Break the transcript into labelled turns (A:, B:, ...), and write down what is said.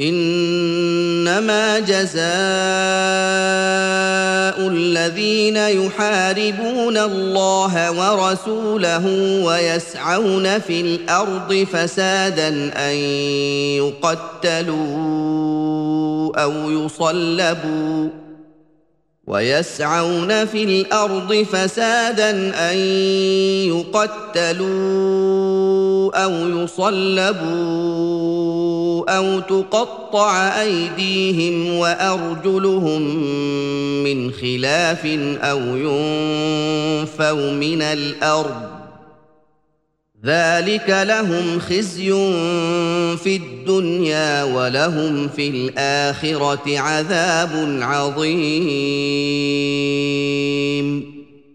A: إنما جزاء الذين يحاربون الله ورسوله ويسعون في الأرض فسادا أن يقتلوا أو يصلبوا أو تقطع أيديهم وأرجلهم من خلاف أو ينفوا من الأرض ذلك لهم خزي في الدنيا ولهم في الآخرة عذاب عظيم